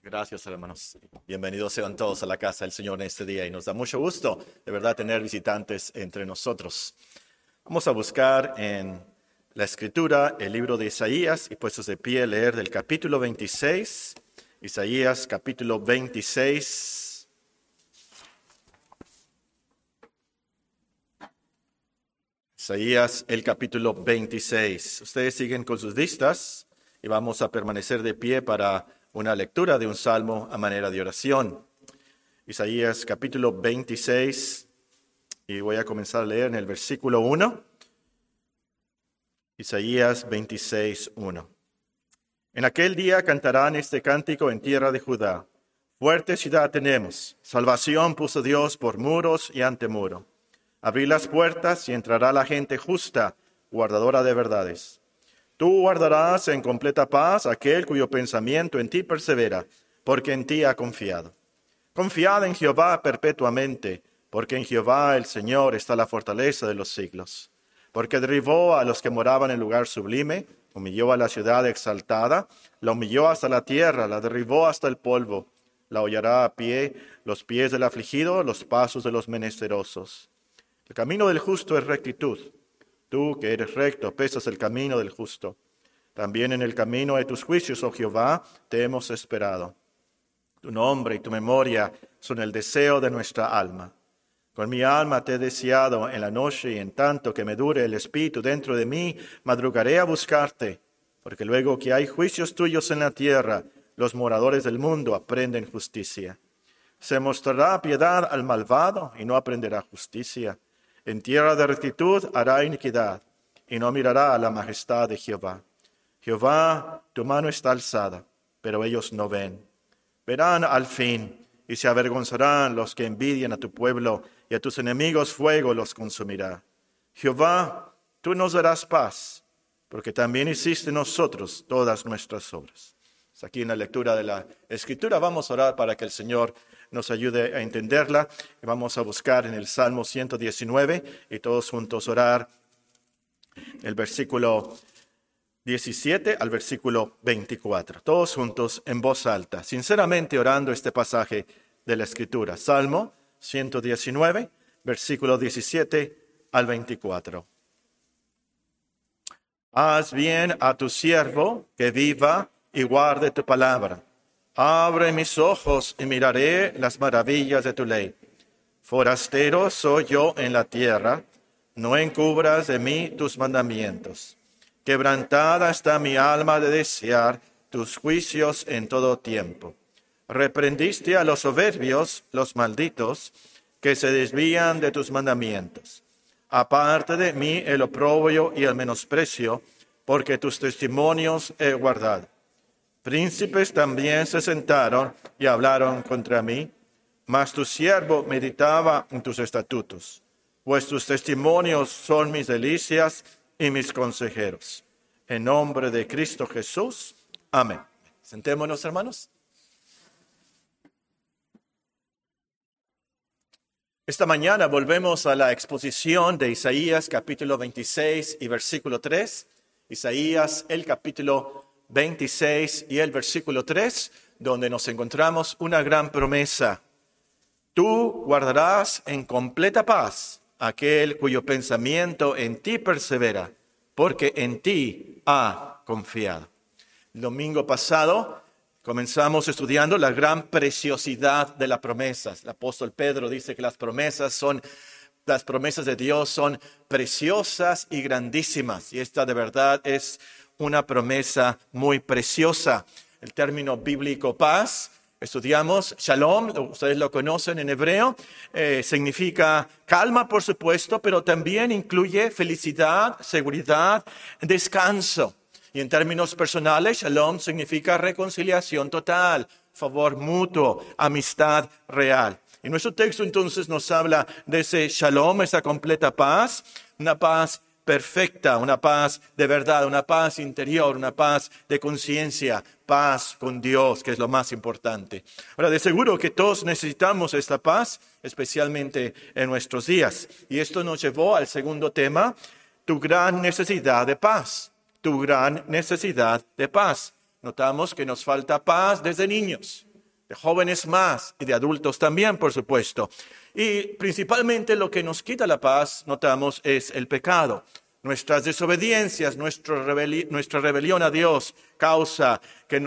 Gracias, hermanos. Bienvenidos sean todos a la casa del Señor en este día y nos da mucho gusto, de verdad, tener visitantes entre nosotros. Vamos a buscar en la Escritura el libro de Isaías y puestos de pie leer del capítulo 26, Isaías capítulo 26. Isaías, el capítulo 26. Ustedes siguen con sus vistas y vamos a permanecer de pie para una lectura de un salmo a manera de oración. Isaías capítulo 26, y voy a comenzar a leer en el versículo 1. Isaías 26, 1. En aquel día cantarán este cántico en tierra de Judá. Fuerte ciudad tenemos, salvación puso Dios por muros y antemuro. Abrí las puertas y entrará la gente justa, guardadora de verdades. Tú guardarás en completa paz aquel cuyo pensamiento en ti persevera, porque en ti ha confiado. Confiad en Jehová perpetuamente, porque en Jehová el Señor está la fortaleza de los siglos. Porque derribó a los que moraban en lugar sublime, humilló a la ciudad exaltada, la humilló hasta la tierra, la derribó hasta el polvo. La hollará a pie los pies del afligido, los pasos de los menesterosos. El camino del justo es rectitud. Tú que eres recto, pesas el camino del justo. También en el camino de tus juicios, oh Jehová, te hemos esperado. Tu nombre y tu memoria son el deseo de nuestra alma. Con mi alma te he deseado en la noche, y en tanto que me dure el espíritu dentro de mí, madrugaré a buscarte. Porque luego que hay juicios tuyos en la tierra, los moradores del mundo aprenden justicia. Se mostrará piedad al malvado y no aprenderá justicia. En tierra de rectitud hará iniquidad, y no mirará a la majestad de Jehová. Jehová, tu mano está alzada, pero ellos no ven. Verán al fin, y se avergonzarán los que envidian a tu pueblo, y a tus enemigos fuego los consumirá. Jehová, tú nos darás paz, porque también hiciste nosotros todas nuestras obras. Aquí en la lectura de la Escritura vamos a orar para que el Señor nos ayude a entenderla. Y vamos a buscar en el Salmo 119 y todos juntos orar el versículo 17 al versículo 24. Todos juntos en voz alta, sinceramente orando este pasaje de la Escritura. Salmo 119, versículo 17 al 24. Haz bien a tu siervo que viva y guarde tu palabra. Abre mis ojos y miraré las maravillas de tu ley. Forastero soy yo en la tierra, no encubras de mí tus mandamientos. Quebrantada está mi alma de desear tus juicios en todo tiempo. Reprendiste a los soberbios, los malditos, que se desvían de tus mandamientos. Aparte de mí el oprobio y el menosprecio, porque tus testimonios he guardado. Príncipes también se sentaron y hablaron contra mí, mas tu siervo meditaba en tus estatutos, pues tus testimonios son mis delicias y mis consejeros. En nombre de Cristo Jesús. Amén. Sentémonos, hermanos. Esta mañana volvemos a la exposición de Isaías capítulo 26 y versículo 3. Isaías, el capítulo 26 y el versículo 3, donde nos encontramos una gran promesa. Tú guardarás en completa paz aquel cuyo pensamiento en ti persevera, porque en ti ha confiado. El domingo pasado comenzamos estudiando la gran preciosidad de las promesas. El apóstol Pedro dice que las promesas de Dios son preciosas y grandísimas, y esta de verdad es una promesa muy preciosa. El término bíblico paz, estudiamos shalom, ustedes lo conocen en hebreo, significa calma, por supuesto, pero también incluye felicidad, seguridad, descanso. Y en términos personales, shalom significa reconciliación total, favor mutuo, amistad real. Y nuestro texto entonces nos habla de ese shalom, esa completa paz, una paz perfecta, una paz de verdad, una paz interior, una paz de conciencia, paz con Dios, que es lo más importante. Ahora, de seguro que todos necesitamos esta paz, especialmente en nuestros días. Y esto nos llevó al segundo tema, tu gran necesidad de paz. Tu gran necesidad de paz. Notamos que nos falta paz desde niños. de jóvenes más y de adultos también, por supuesto. Y principalmente lo que nos quita la paz, notamos, es el pecado. Nuestras desobediencias, nuestra rebelión a Dios causa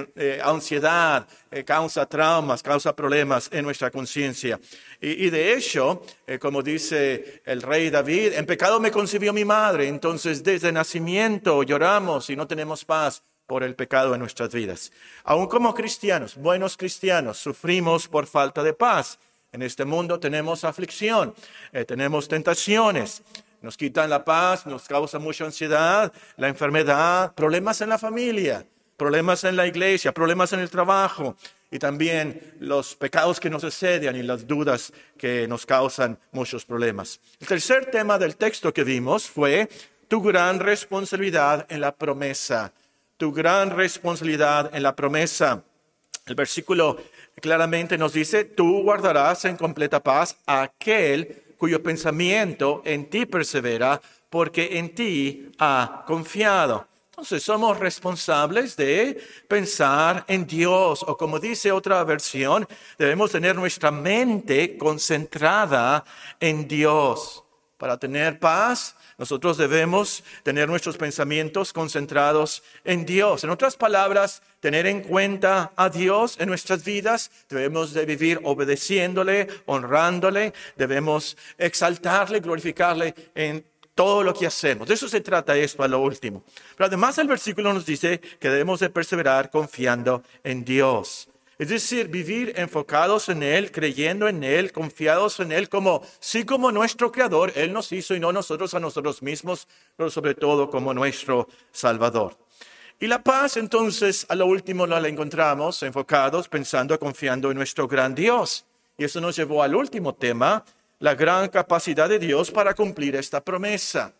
ansiedad, causa traumas, causa problemas en nuestra conciencia. Y de hecho, como dice el rey David, en pecado me concibió mi madre. Entonces, desde nacimiento lloramos y no tenemos paz por el pecado en nuestras vidas. Aún como cristianos, buenos cristianos, sufrimos por falta de paz. En este mundo tenemos aflicción, tenemos tentaciones. Nos quitan la paz, nos causa mucha ansiedad, la enfermedad, problemas en la familia, problemas en la iglesia, problemas en el trabajo y también los pecados que nos asedian y las dudas que nos causan muchos problemas. El tercer tema del texto que vimos fue tu gran responsabilidad en la promesa. Tu gran responsabilidad en la promesa. El versículo claramente nos dice, tú guardarás en completa paz a aquel cuyo pensamiento en ti persevera, porque en ti ha confiado. Entonces somos responsables de pensar en Dios, o como dice otra versión, debemos tener nuestra mente concentrada en Dios. Para tener paz, nosotros debemos tener nuestros pensamientos concentrados en Dios. En otras palabras, tener en cuenta a Dios en nuestras vidas. Debemos de vivir obedeciéndole, honrándole. Debemos exaltarle, glorificarle en todo lo que hacemos. De eso se trata esto a lo último. Pero además el versículo nos dice que debemos de perseverar confiando en Dios. Es decir, vivir enfocados en Él, creyendo en Él, confiados en Él, como nuestro Creador, Él nos hizo y no nosotros a nosotros mismos, pero sobre todo como nuestro Salvador. Y la paz, entonces, a lo último no la encontramos enfocados, pensando, confiando en nuestro gran Dios. Y eso nos llevó al último tema, la gran capacidad de Dios para cumplir esta promesa.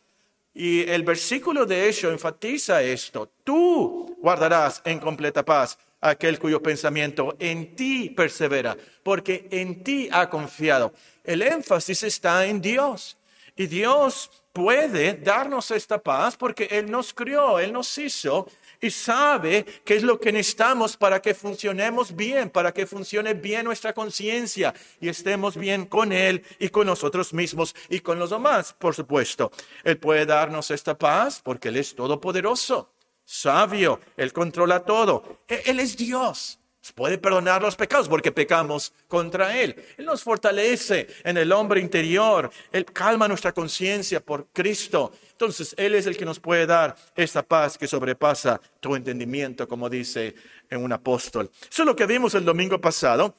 Y el versículo de hecho enfatiza esto. Tú guardarás en completa paz a aquel cuyo pensamiento en ti persevera, porque en ti ha confiado. El énfasis está en Dios. Y Dios puede darnos esta paz porque Él nos crió, Él nos hizo y sabe qué es lo que necesitamos para que funcionemos bien, para que funcione bien nuestra conciencia y estemos bien con Él y con nosotros mismos y con los demás, por supuesto. Él puede darnos esta paz porque Él es todopoderoso, sabio, Él controla todo. Él es Dios. Puede perdonar los pecados porque pecamos contra Él. Él nos fortalece en el hombre interior. Él calma nuestra conciencia por Cristo. Entonces, Él es el que nos puede dar esta paz que sobrepasa tu entendimiento, como dice en un apóstol. Eso es lo que vimos el domingo pasado.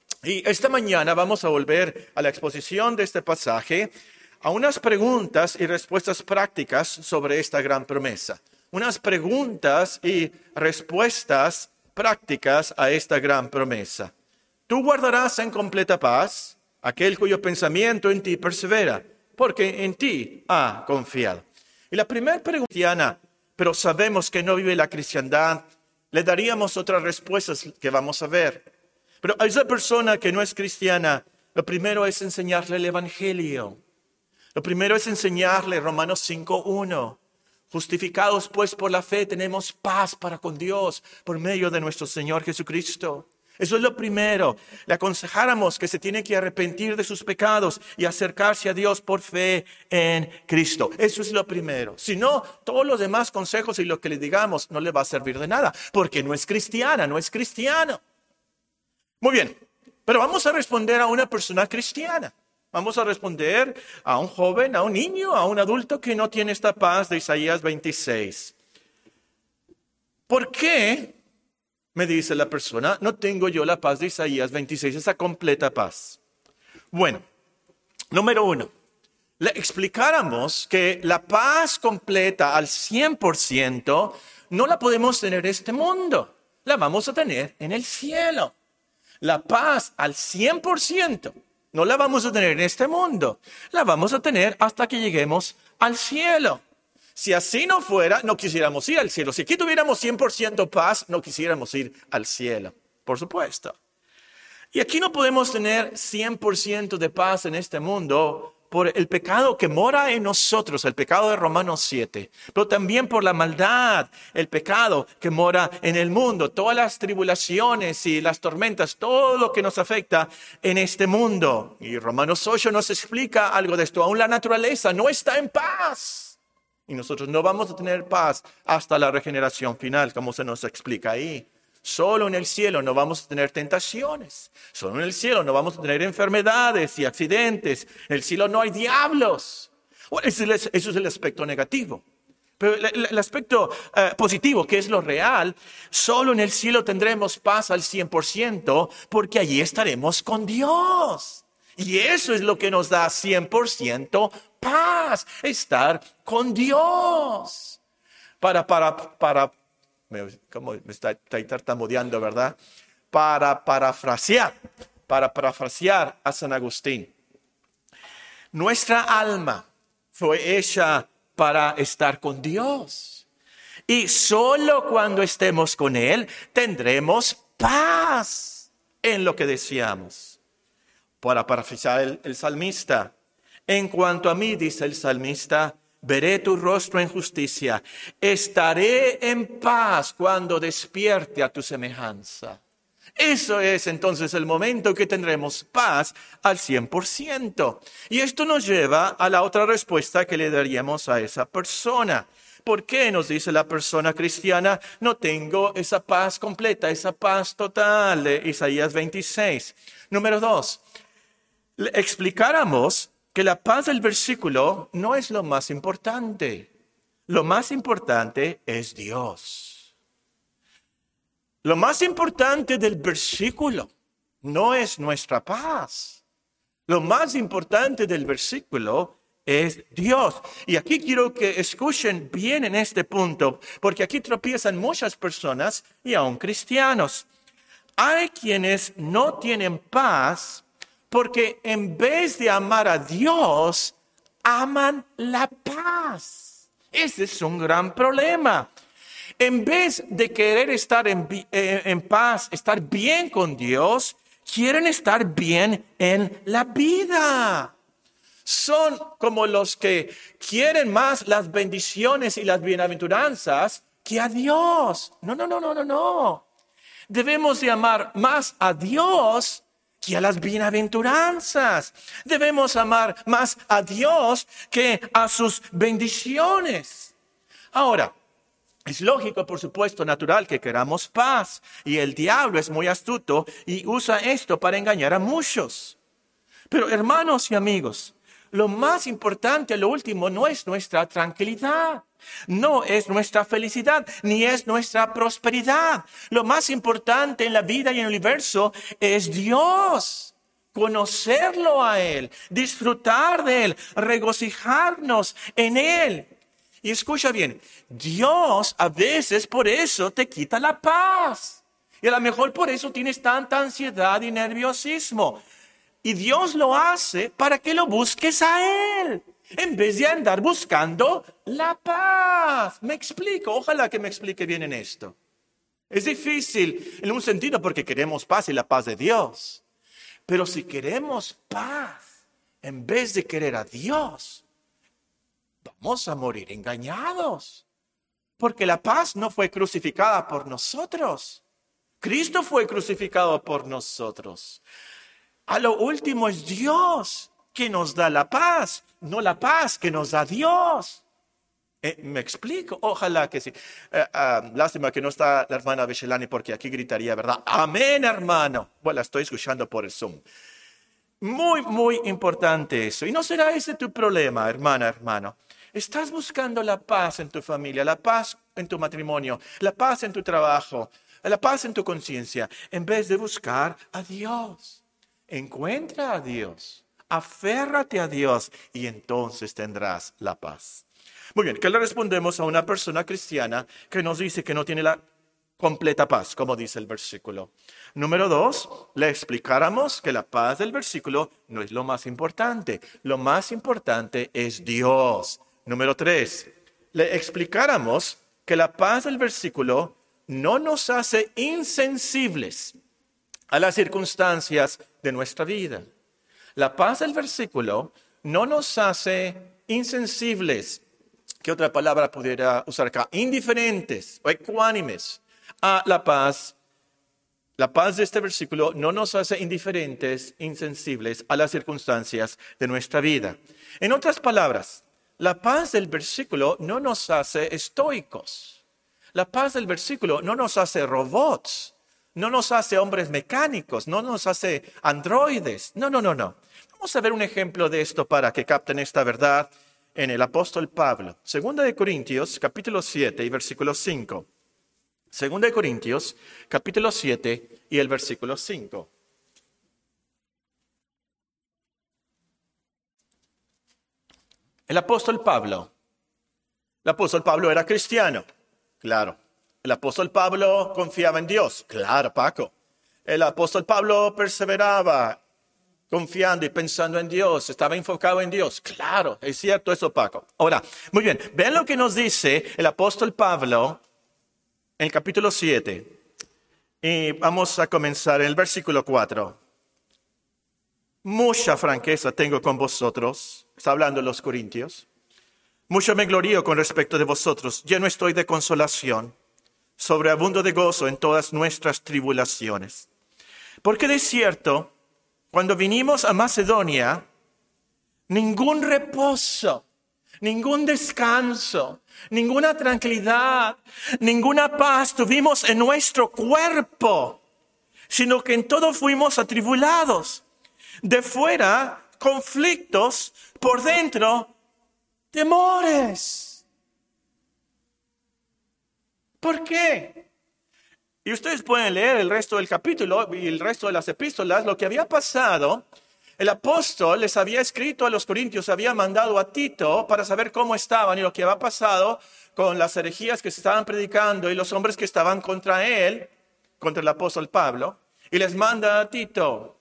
Y esta mañana vamos a volver a la exposición de este pasaje, a unas preguntas y respuestas prácticas sobre esta gran promesa. Unas preguntas y respuestas prácticas a esta gran promesa. Tú guardarás en completa paz aquel cuyo pensamiento en ti persevera, porque en ti ha confiado. Y la primera pregunta, cristiana, pero sabemos que no vive la cristiandad, le daríamos otras respuestas que vamos a ver. Pero a esa persona que no es cristiana, lo primero es enseñarle el Evangelio. Lo primero es enseñarle Romanos 5:1. Justificados pues por la fe tenemos paz para con Dios por medio de nuestro Señor Jesucristo. Eso es lo primero. Le aconsejáramos que se tiene que arrepentir de sus pecados y acercarse a Dios por fe en Cristo. Eso es lo primero. Si no, todos los demás consejos y lo que le digamos no le va a servir de nada, porque no es cristiana, no es cristiano. Muy bien, pero vamos a responder a una persona cristiana. Vamos a responder a un joven, a un niño, a un adulto que no tiene esta paz de Isaías 26. ¿Por qué, me dice la persona, no tengo yo la paz de Isaías 26, esa completa paz? Bueno, número uno, le explicáramos que la paz completa al 100% no la podemos tener en este mundo, la vamos a tener en el cielo. La paz al 100%. No la vamos a tener en este mundo. La vamos a tener hasta que lleguemos al cielo. Si así no fuera, no quisiéramos ir al cielo. Si aquí tuviéramos 100% paz, no quisiéramos ir al cielo. Por supuesto. Y aquí no podemos tener 100% de paz en este mundo por el pecado que mora en nosotros, el pecado de Romanos 7, pero también por la maldad, el pecado que mora en el mundo, todas las tribulaciones y las tormentas, todo lo que nos afecta en este mundo. Y Romanos 8 nos explica algo de esto. Aún la naturaleza no está en paz. Y nosotros no vamos a tener paz hasta la regeneración final, como se nos explica ahí. Solo en el cielo no vamos a tener tentaciones. Solo en el cielo no vamos a tener enfermedades y accidentes. En el cielo no hay diablos. Bueno, eso es el aspecto negativo. Pero el aspecto positivo, que es lo real, solo en el cielo tendremos paz al 100%, porque allí estaremos con Dios. Y eso es lo que nos da 100% paz, estar con Dios. Como me está tartamudeando, ¿verdad? Para parafrasear a San Agustín. Nuestra alma fue hecha para estar con Dios. Y solo cuando estemos con Él tendremos paz en lo que deseamos. Para parafrasear el salmista, en cuanto a mí, dice el salmista, veré tu rostro en justicia, estaré en paz cuando despierte a tu semejanza. Eso es entonces el momento que tendremos paz al 100%. Y esto nos lleva a la otra respuesta que le daríamos a esa persona. ¿Por qué nos dice la persona cristiana, no tengo esa paz completa, esa paz total de Isaías 26? Número 2, le explicáramos que la paz del versículo no es lo más importante. Lo más importante es Dios. Lo más importante del versículo no es nuestra paz. Lo más importante del versículo es Dios. Y aquí quiero que escuchen bien en este punto, porque aquí tropiezan muchas personas y aún cristianos. Hay quienes no tienen paz porque en vez de amar a Dios, aman la paz. Ese es un gran problema. En vez de querer estar en paz, estar bien con Dios, quieren estar bien en la vida. Son como los que quieren más las bendiciones y las bienaventuranzas que a Dios. No. Debemos de amar más a Dios que a las bienaventuranzas. Debemos amar más a Dios que a sus bendiciones. Ahora, es lógico, por supuesto, natural que queramos paz. Y el diablo es muy astuto y usa esto para engañar a muchos. Pero hermanos y amigos, lo más importante, lo último, no es nuestra tranquilidad. No es nuestra felicidad, ni es nuestra prosperidad. Lo más importante en la vida y en el universo es Dios. Conocerlo a Él, disfrutar de Él, regocijarnos en Él. Y escucha bien, Dios a veces por eso te quita la paz. Y a lo mejor por eso tienes tanta ansiedad y nerviosismo. Y Dios lo hace para que lo busques a Él, en vez de andar buscando la paz. Me explico, ojalá que me explique bien en esto. Es difícil en un sentido porque queremos paz y la paz de Dios. Pero si queremos paz, en vez de querer a Dios, vamos a morir engañados. Porque la paz no fue crucificada por nosotros. Cristo fue crucificado por nosotros. A lo último es Dios que nos da la paz, no la paz que nos da Dios. ¿Me explico? Ojalá que sí. Lástima que no está la hermana Bechelani porque aquí gritaría, ¿verdad? Amén, hermano. Bueno, la estoy escuchando por el Zoom. Muy, muy importante eso. Y no será ese tu problema, hermano. Estás buscando la paz en tu familia, la paz en tu matrimonio, la paz en tu trabajo, la paz en tu conciencia, en vez de buscar a Dios. Encuentra a Dios, aférrate a Dios y entonces tendrás la paz. Muy bien, ¿qué le respondemos a una persona cristiana que nos dice que no tiene la completa paz, como dice el versículo? Número 2, le explicáramos que la paz del versículo no es lo más importante. Lo más importante es Dios. Número 3, le explicáramos que la paz del versículo no nos hace insensibles a las circunstancias de nuestra vida. La paz del versículo no nos hace insensibles. ¿Qué otra palabra pudiera usar acá? Indiferentes o ecuánimes a la paz. La paz de este versículo no nos hace indiferentes, insensibles a las circunstancias de nuestra vida. En otras palabras, la paz del versículo no nos hace estoicos. La paz del versículo no nos hace robots, no nos hace hombres mecánicos, no nos hace androides. No. Vamos a ver un ejemplo de esto para que capten esta verdad en el apóstol Pablo. 2 de Corintios, capítulo 7 y versículo 5. 2 de Corintios, capítulo 7 y el versículo 5. El apóstol Pablo era cristiano, claro. El apóstol Pablo confiaba en Dios, claro, Paco. El apóstol Pablo perseveraba confiando y pensando en Dios, estaba enfocado en Dios, claro, es cierto eso, Paco. Ahora, muy bien, vean lo que nos dice el apóstol Pablo en el capítulo 7. Y vamos a comenzar en el versículo 4. Mucha franqueza tengo con vosotros, está hablando los corintios. Mucho me glorío con respecto de vosotros, lleno estoy de consolación, sobreabundo de gozo en todas nuestras tribulaciones. Porque de cierto, cuando vinimos a Macedonia, ningún reposo, ningún descanso, ninguna tranquilidad, ninguna paz tuvimos en nuestro cuerpo, sino que en todo fuimos atribulados. De fuera, conflictos, por dentro, temores. ¿Por qué? Y ustedes pueden leer el resto del capítulo y el resto de las epístolas, lo que había pasado. El apóstol les había escrito a los corintios, había mandado a Tito para saber cómo estaban y lo que había pasado con las herejías que se estaban predicando y los hombres que estaban contra él, contra el apóstol Pablo, y les manda a Tito.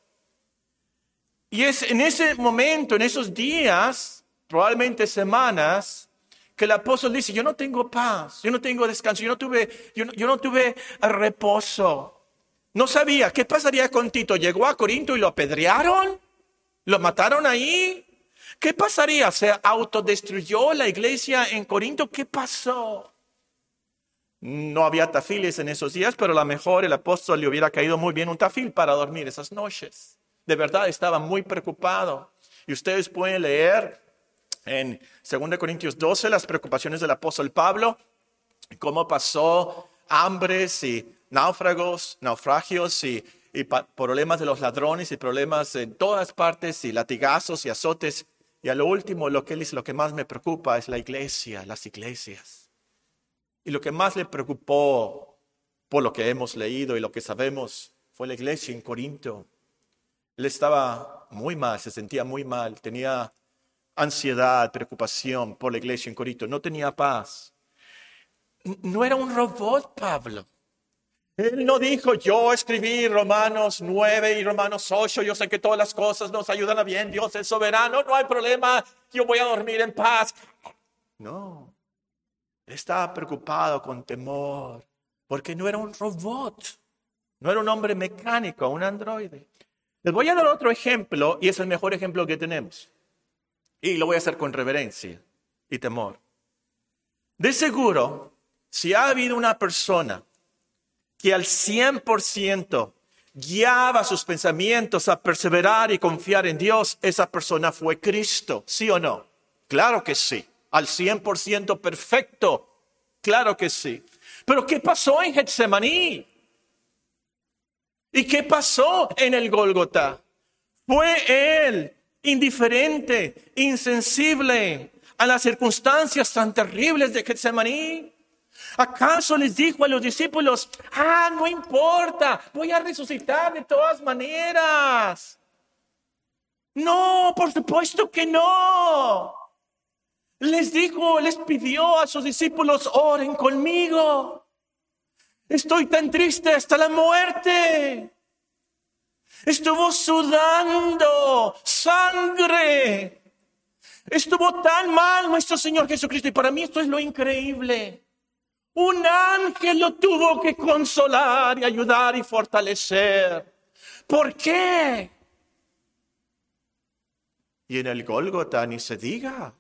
Y es en ese momento, en esos días, probablemente semanas, que el apóstol dice, yo no tengo paz, yo no tengo descanso, yo no tuve reposo. No sabía qué pasaría con Tito. Llegó a Corinto y lo apedrearon, lo mataron ahí. ¿Qué pasaría? ¿Se autodestruyó la iglesia en Corinto? ¿Qué pasó? No había tafiles en esos días, pero a lo mejor el apóstol le hubiera caído muy bien un tafil para dormir esas noches. De verdad estaba muy preocupado. Y ustedes pueden leer en 2 Corintios 12 las preocupaciones del apóstol Pablo, cómo pasó hambres y naufragios y problemas de los ladrones y problemas en todas partes y latigazos y azotes. Y a lo último, lo que él dice, lo que más me preocupa es la iglesia, las iglesias. Y lo que más le preocupó, por lo que hemos leído y lo que sabemos, fue la iglesia en Corinto. Él estaba muy mal, se sentía muy mal, tenía ansiedad, preocupación por la iglesia en Corinto, no tenía paz. No era un robot, Pablo. Él no dijo, yo escribí Romanos 9 y Romanos 8, yo sé que todas las cosas nos ayudan a bien, Dios es soberano, no hay problema, yo voy a dormir en paz. No, él estaba preocupado con temor, porque no era un robot, no era un hombre mecánico, un androide. Les voy a dar otro ejemplo, y es el mejor ejemplo que tenemos. Y lo voy a hacer con reverencia y temor. De seguro, si ha habido una persona que al 100% guiaba sus pensamientos a perseverar y confiar en Dios, esa persona fue Cristo, ¿sí o no? Claro que sí, al 100% perfecto, claro que sí. Pero ¿qué pasó en Getsemaní? ¿Y qué pasó en el Gólgota? Fue él indiferente, insensible a las circunstancias tan terribles de Getsemaní. ¿Acaso les dijo a los discípulos, no importa, voy a resucitar de todas maneras? No, por supuesto que no. Les pidió a sus discípulos, oren conmigo. Estoy tan triste hasta la muerte. Estuvo sudando sangre. Estuvo tan mal nuestro Señor Jesucristo. Y para mí esto es lo increíble. Un ángel lo tuvo que consolar y ayudar y fortalecer. ¿Por qué? Y en el Gólgota ni se diga.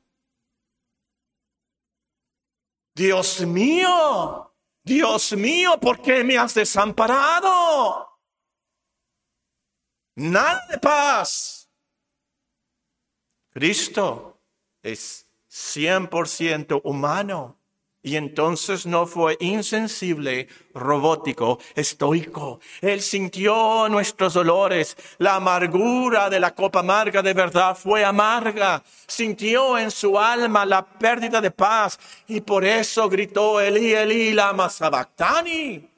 Dios mío, ¿por qué me has desamparado? Nada de paz. Cristo es 100% humano. Y entonces no fue insensible, robótico, estoico. Él sintió nuestros dolores. La amargura de la copa amarga de verdad fue amarga. Sintió en su alma la pérdida de paz. Y por eso gritó, Elí, Elí, lama sabactani.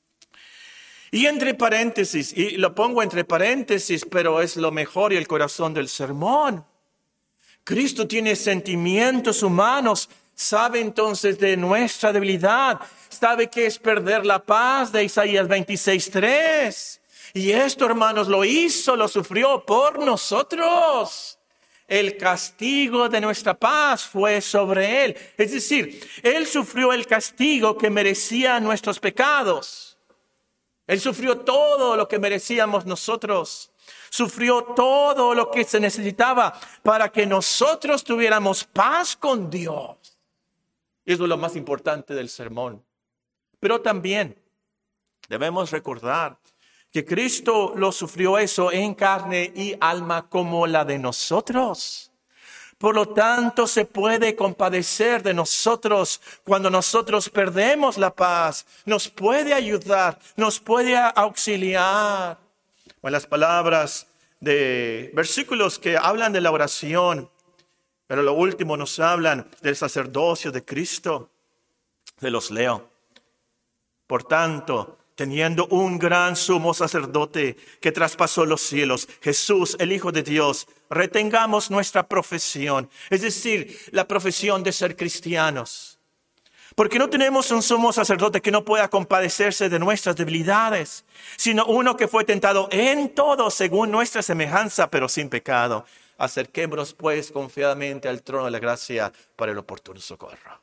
Y entre paréntesis, y lo pongo entre paréntesis, pero es lo mejor y el corazón del sermón. Cristo tiene sentimientos humanos. Sabe entonces de nuestra debilidad. Sabe que es perder la paz de Isaías 26:3. Y esto, hermanos, lo sufrió por nosotros. El castigo de nuestra paz fue sobre Él. Es decir, Él sufrió el castigo que merecían nuestros pecados. Él sufrió todo lo que merecíamos nosotros. Sufrió todo lo que se necesitaba para que nosotros tuviéramos paz con Dios. Eso es lo más importante del sermón. Pero también debemos recordar que Cristo lo sufrió eso en carne y alma como la de nosotros. Por lo tanto, se puede compadecer de nosotros cuando nosotros perdemos la paz. Nos puede ayudar, nos puede auxiliar. O las palabras de versículos que hablan de la oración. Pero lo último nos hablan del sacerdocio de Cristo. Se los leo. Por tanto, teniendo un gran sumo sacerdote que traspasó los cielos, Jesús, el Hijo de Dios, retengamos nuestra profesión, es decir, la profesión de ser cristianos. Porque no tenemos un sumo sacerdote que no pueda compadecerse de nuestras debilidades, sino uno que fue tentado en todo según nuestra semejanza, pero sin pecado. Acerquémonos pues confiadamente al trono de la gracia para el oportuno socorro.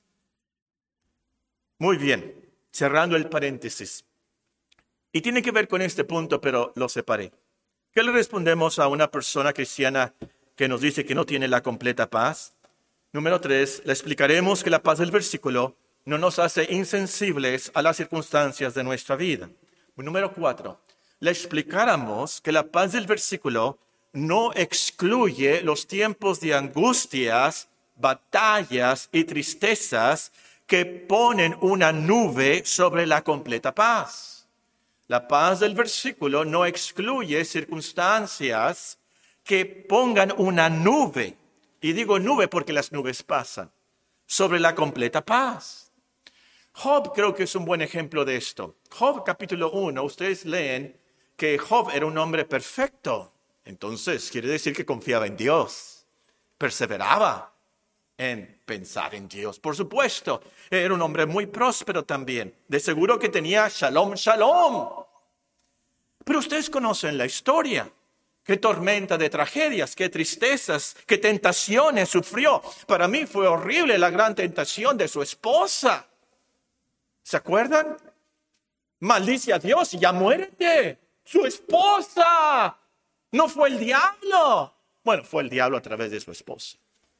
Muy bien, cerrando el paréntesis. Y tiene que ver con este punto, pero lo separé. ¿Qué le respondemos a una persona cristiana que nos dice que no tiene la completa paz? Número 3, le explicaremos que la paz del versículo no nos hace insensibles a las circunstancias de nuestra vida. Número 4, le explicáramos que la paz del versículo no excluye los tiempos de angustias, batallas y tristezas que ponen una nube sobre la completa paz. La paz del versículo no excluye circunstancias que pongan una nube, y digo nube porque las nubes pasan, sobre la completa paz. Job creo que es un buen ejemplo de esto. Job capítulo 1, ustedes leen que Job era un hombre perfecto. Entonces, quiere decir que confiaba en Dios, perseveraba en pensar en Dios. Por supuesto, era un hombre muy próspero también. De seguro que tenía shalom, shalom. Pero ustedes conocen la historia. Qué tormenta de tragedias, qué tristezas, qué tentaciones sufrió. Para mí fue horrible la gran tentación de su esposa. ¿Se acuerdan? Maldice a Dios y ya muérete. Su esposa. No fue el diablo. Bueno, fue el diablo a través de su esposa.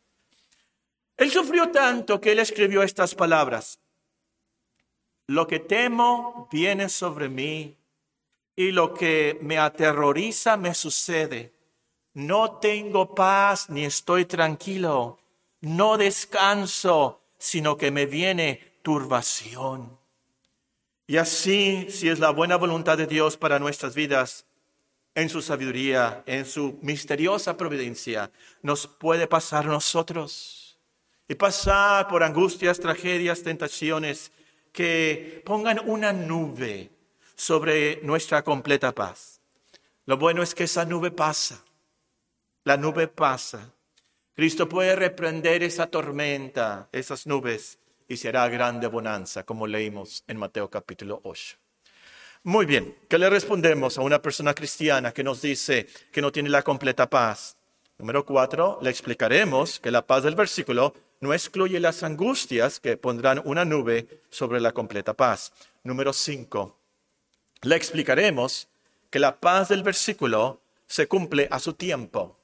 Él sufrió tanto que él escribió estas palabras. Lo que temo viene sobre mí y lo que me aterroriza me sucede. No tengo paz ni estoy tranquilo. No descanso, sino que me viene turbación. Y así, si es la buena voluntad de Dios para nuestras vidas, en su sabiduría, en su misteriosa providencia, nos puede pasar a nosotros. Y pasar por angustias, tragedias, tentaciones que pongan una nube sobre nuestra completa paz. Lo bueno es que esa nube pasa. La nube pasa. Cristo puede reprender esa tormenta, esas nubes, y será grande bonanza, como leímos en Mateo capítulo 8. Muy bien, ¿qué le respondemos a una persona cristiana que nos dice que no tiene la completa paz? Número 4, le explicaremos que la paz del versículo no excluye las angustias que pondrán una nube sobre la completa paz. Número 5, le explicaremos que la paz del versículo se cumple a su tiempo.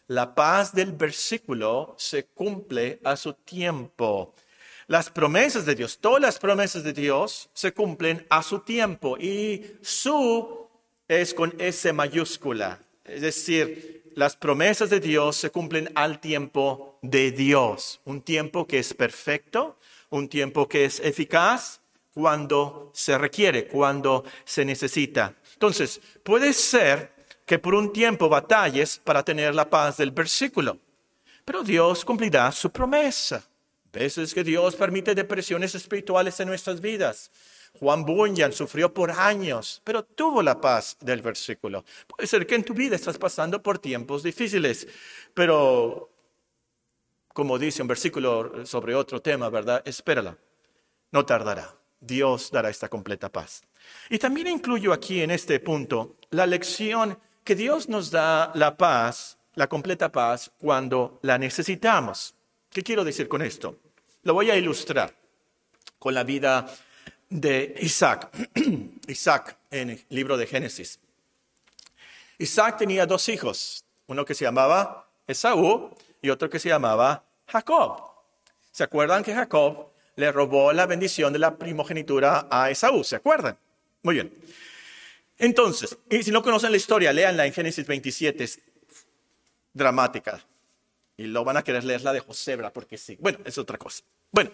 La paz del versículo se cumple a su tiempo. Las promesas de Dios, todas las promesas de Dios se cumplen a su tiempo. Y su es con S mayúscula. Es decir, las promesas de Dios se cumplen al tiempo de Dios. Un tiempo que es perfecto, un tiempo que es eficaz cuando se requiere, cuando se necesita. Entonces, puede ser que por un tiempo batalles para tener la paz del versículo, pero Dios cumplirá su promesa. Veces que Dios permite depresiones espirituales en nuestras vidas. Juan Bunyan sufrió por años, pero tuvo la paz del versículo. Puede ser que en tu vida estás pasando por tiempos difíciles, pero como dice un versículo sobre otro tema, ¿verdad? Espérala, no tardará. Dios dará esta completa paz. Y también incluyo aquí en este punto la lección que Dios nos da la paz, la completa paz, cuando la necesitamos. ¿Qué quiero decir con esto? Lo voy a ilustrar con la vida de Isaac. Isaac en el libro de Génesis. Isaac tenía 2 hijos, uno que se llamaba Esaú y otro que se llamaba Jacob. ¿Se acuerdan que Jacob le robó la bendición de la primogenitura a Esaú? ¿Se acuerdan? Muy bien. Entonces, y si no conocen la historia, léanla en Génesis 27, es dramática. Y lo van a querer leerla de Josebra, porque sí. Bueno, es otra cosa. Bueno,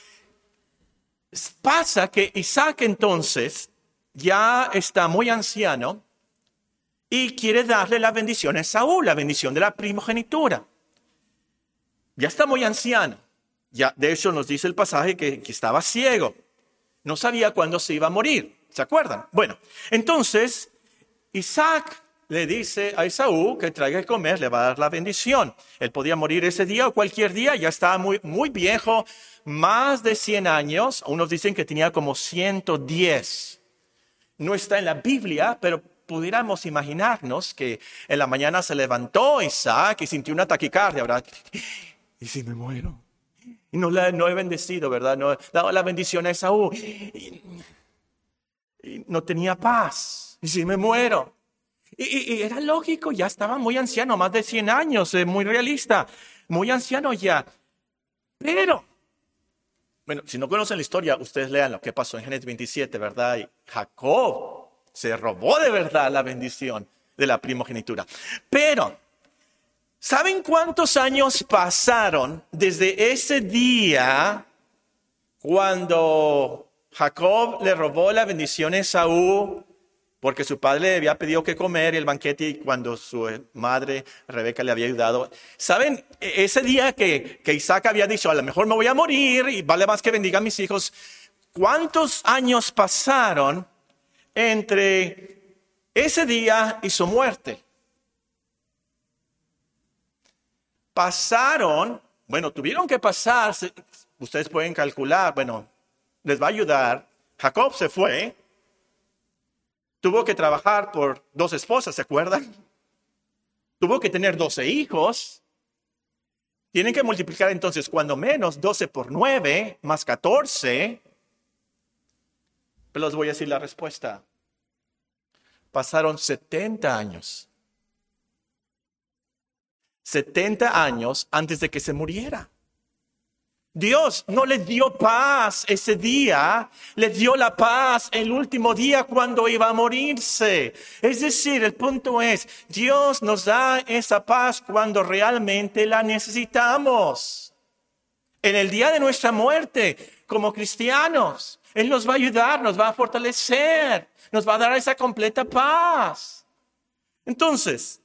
pasa que Isaac entonces ya está muy anciano y quiere darle la bendición a Esaú, la bendición de la primogenitura. Ya está muy anciano. Ya, de hecho, nos dice el pasaje que estaba ciego. No sabía cuándo se iba a morir. ¿Se acuerdan? Bueno, entonces Isaac le dice a Esaú que traiga que comer, le va a dar la bendición. Él podía morir ese día o cualquier día, ya estaba muy, muy viejo, más de 100 años. Unos dicen que tenía como 110. No está en la Biblia, pero pudiéramos imaginarnos que en la mañana se levantó Isaac y sintió una taquicardia, ¿verdad? ¿Y si me muero? Y no he bendecido, ¿verdad? No he dado la bendición a Esaú. Y no tenía paz. ¿Y si me muero? Y era lógico, ya estaba muy anciano, más de 100 años, muy realista, muy anciano ya. Pero, bueno, si no conocen la historia, ustedes lean lo que pasó en Génesis 27, ¿verdad? Y Jacob se robó de verdad la bendición de la primogenitura. Pero, ¿saben cuántos años pasaron desde ese día cuando Jacob le robó la bendición a Esaú? Porque su padre le había pedido que comer y el banquete, y cuando su madre Rebeca le había ayudado. ¿Saben? Ese día que Isaac había dicho, a lo mejor me voy a morir y vale más que bendiga a mis hijos. ¿Cuántos años pasaron entre ese día y su muerte? Pasaron, bueno, tuvieron que pasar, ustedes pueden calcular, bueno, les va a ayudar. Jacob se fue. Tuvo que trabajar por 2 esposas, ¿se acuerdan? Tuvo que tener 12 hijos. Tienen que multiplicar entonces, cuando menos, 12 por 9, más 14. Pero les voy a decir la respuesta. Pasaron 70 años. 70 años antes de que se muriera. Dios no le dio paz ese día, le dio la paz el último día cuando iba a morirse. Es decir, el punto es, Dios nos da esa paz cuando realmente la necesitamos. En el día de nuestra muerte, como cristianos, Él nos va a ayudar, nos va a fortalecer, nos va a dar esa completa paz. Entonces,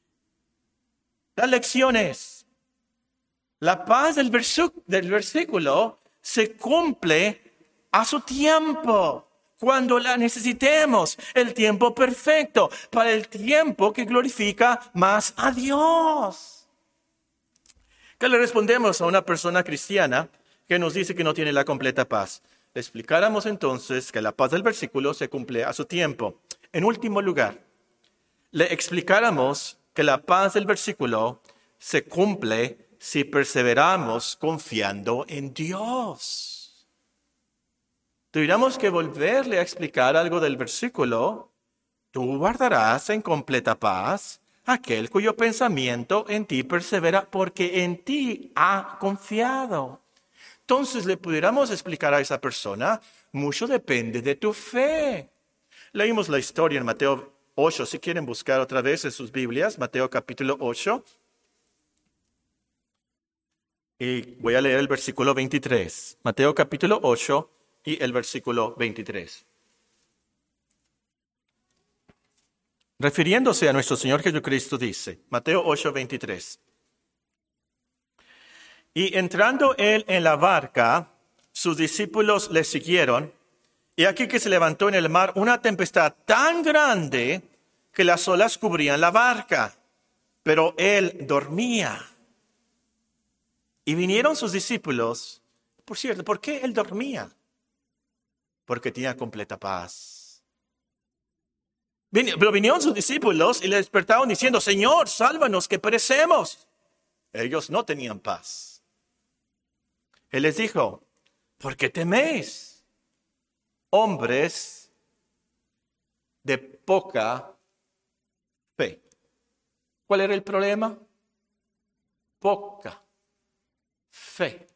la lección es, la paz del versículo se cumple a su tiempo, cuando la necesitemos, el tiempo perfecto, para el tiempo que glorifica más a Dios. ¿Qué le respondemos a una persona cristiana que nos dice que no tiene la completa paz? Le explicáramos entonces que la paz del versículo se cumple a su tiempo. En último lugar, le explicáramos que la paz del versículo se cumple si perseveramos confiando en Dios. Tuviéramos que volverle a explicar algo del versículo. Tú guardarás en completa paz aquel cuyo pensamiento en ti persevera, porque en ti ha confiado. Entonces le pudiéramos explicar a esa persona, mucho depende de tu fe. Leímos la historia en Mateo 8, si quieren buscar otra vez en sus Biblias, Mateo capítulo 8. Y voy a leer el versículo 23. Mateo capítulo 8 y el versículo 23. Refiriéndose a nuestro Señor Jesucristo dice, Mateo 8, 23. Y entrando él en la barca, sus discípulos le siguieron, y aquí que se levantó en el mar una tempestad tan grande que las olas cubrían la barca, pero él dormía. Y vinieron sus discípulos. Por cierto, ¿por qué él dormía? Porque tenía completa paz. Pero vinieron sus discípulos y le despertaron diciendo, Señor, sálvanos que perecemos. Ellos no tenían paz. Él les dijo, ¿por qué teméis? Hombres de poca fe. ¿Cuál era el problema? Poca fe.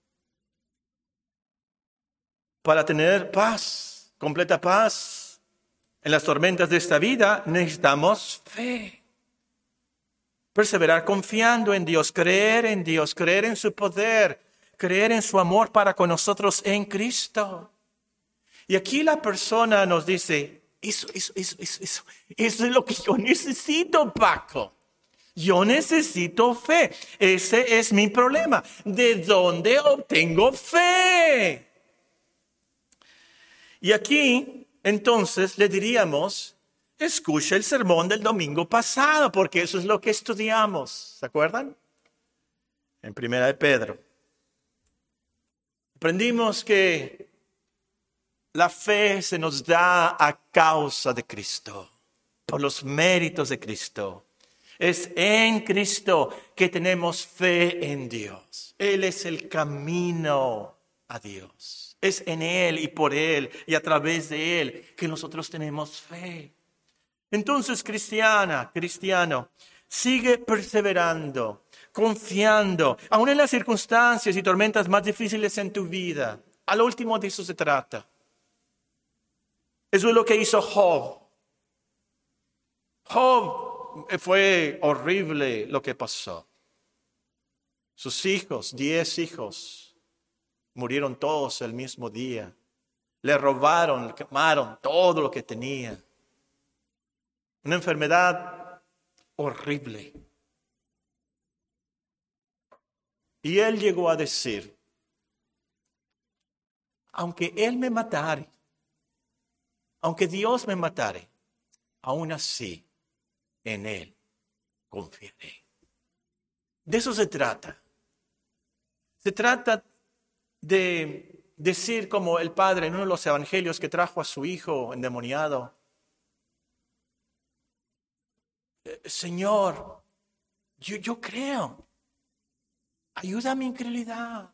Para tener paz, completa paz, en las tormentas de esta vida necesitamos fe. Perseverar confiando en Dios, creer en su poder, creer en su amor para con nosotros en Cristo. Y aquí la persona nos dice, eso es lo que yo necesito, Paco. Yo necesito fe. Ese es mi problema. ¿De dónde obtengo fe? Y aquí, entonces, le diríamos, escucha el sermón del domingo pasado, porque eso es lo que estudiamos. ¿Se acuerdan? En Primera de Pedro. Aprendimos que la fe se nos da a causa de Cristo, por los méritos de Cristo. Es en Cristo que tenemos fe en Dios. Él es el camino a Dios. Es en Él y por Él y a través de Él que nosotros tenemos fe. Entonces, cristiano, sigue perseverando, confiando, aun en las circunstancias y tormentas más difíciles en tu vida. Al último de eso se trata. Eso es lo que hizo Job. Job fue horrible lo que pasó. Sus hijos, 10 hijos, murieron todos el mismo día. Le robaron, le quemaron todo lo que tenía. Una enfermedad horrible. Y él llegó a decir, aunque él me matare, aunque Dios me matare, aún así en Él confiaré. De eso se trata. Se trata de decir como el Padre en uno de los evangelios que trajo a su hijo endemoniado, Señor, yo creo, ayuda a mi incredulidad.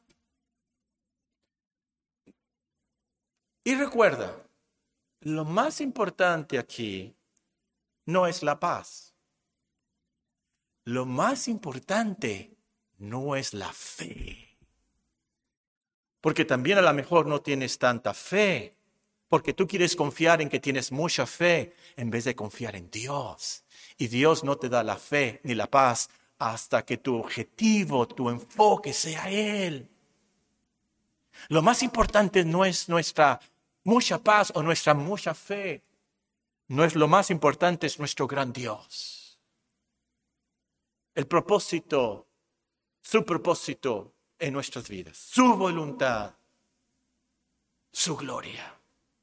Y recuerda, lo más importante aquí no es la paz. Lo más importante no es la fe. Porque también a lo mejor no tienes tanta fe. Porque tú quieres confiar en que tienes mucha fe en vez de confiar en Dios. Y Dios no te da la fe ni la paz hasta que tu objetivo, tu enfoque sea Él. Lo más importante no es nuestra mucha paz o nuestra mucha fe. No es lo más importante, es nuestro gran Dios. El propósito, su propósito en nuestras vidas, su voluntad, su gloria.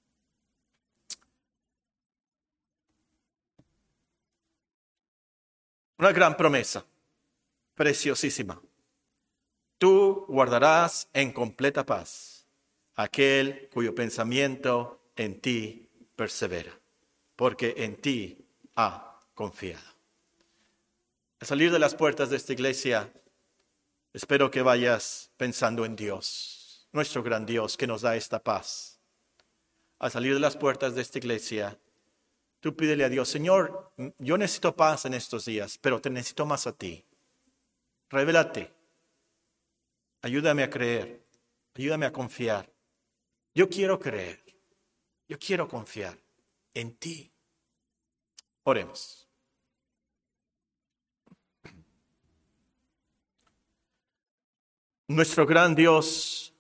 Una gran promesa, preciosísima. Tú guardarás en completa paz aquel cuyo pensamiento en ti persevera, porque en ti ha confiado. Al salir de las puertas de esta iglesia, espero que vayas pensando en Dios, nuestro gran Dios que nos da esta paz. Al salir de las puertas de esta iglesia, Tú pídele a Dios, Señor, yo necesito paz en estos días, pero te necesito más a ti. Revélate. Ayúdame a creer. Ayúdame a confiar. Yo quiero creer. Yo quiero confiar en ti. Oremos. Nuestro gran Dios,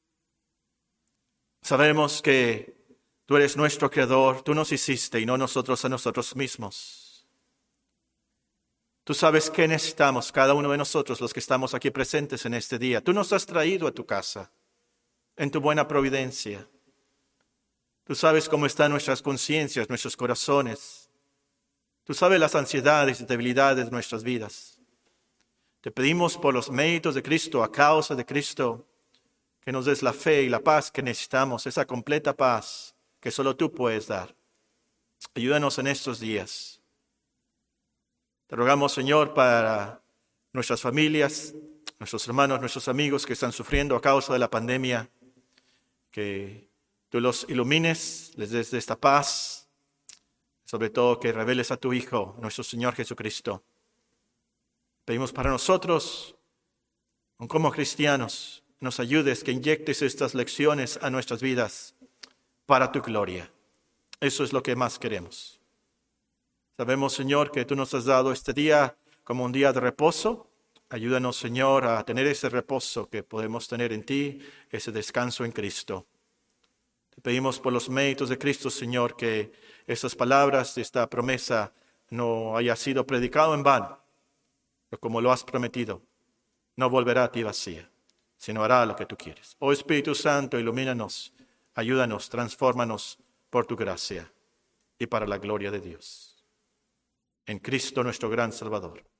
sabemos que tú eres nuestro creador, tú nos hiciste y no nosotros a nosotros mismos. Tú sabes qué necesitamos, cada uno de nosotros, los que estamos aquí presentes en este día. Tú nos has traído a tu casa, en tu buena providencia. Tú sabes cómo están nuestras conciencias, nuestros corazones. Tú sabes las ansiedades y debilidades de nuestras vidas. Te pedimos por los méritos de Cristo, a causa de Cristo, que nos des la fe y la paz que necesitamos, esa completa paz que solo tú puedes dar. Ayúdanos en estos días. Te rogamos, Señor, para nuestras familias, nuestros hermanos, nuestros amigos que están sufriendo a causa de la pandemia, que tú los ilumines, les des esta paz, sobre todo que reveles a tu Hijo, nuestro Señor Jesucristo. Pedimos para nosotros, como cristianos, nos ayudes, que inyectes estas lecciones a nuestras vidas para tu gloria. Eso es lo que más queremos. Sabemos, Señor, que tú nos has dado este día como un día de reposo. Ayúdanos, Señor, a tener ese reposo que podemos tener en ti, ese descanso en Cristo. Te pedimos por los méritos de Cristo, Señor, que esas palabras de esta promesa no haya sido predicado en vano. Pero como lo has prometido, no volverá a ti vacía, sino hará lo que tú quieres. Oh Espíritu Santo, ilumínanos, ayúdanos, transfórmanos por tu gracia y para la gloria de Dios. En Cristo nuestro gran Salvador.